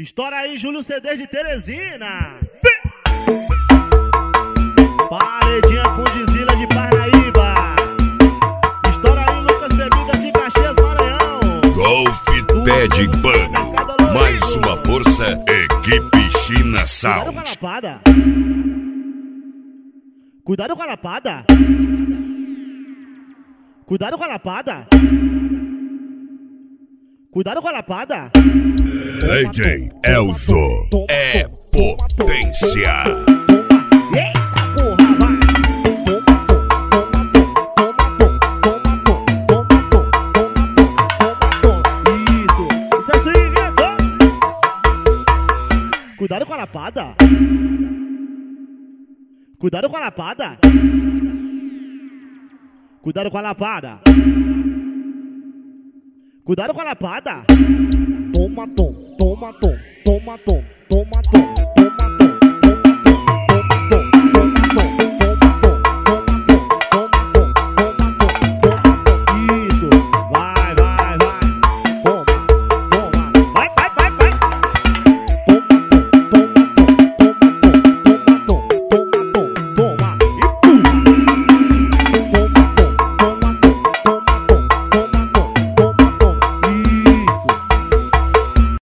Estoura aí, Júlio CD de Teresina. Paredinha com Dizila de Parnaíba. Estoura aí, Lucas Bebidas de Caxias, Maranhão. Golf Ted Bano. Mais uma força, equipe China Sound. Cuidado com a lapada. Cuidado com a lapada. Cuidado com a lapada. DJ Elzo é potência. Eita porra, vai. Isso é swing, cuidado com a lapada. Cuidado com a lapada. Cuidado com a lapada. Cuidado com a lapada. Toma tom, toma tom, toma tom, toma tom, toma tom.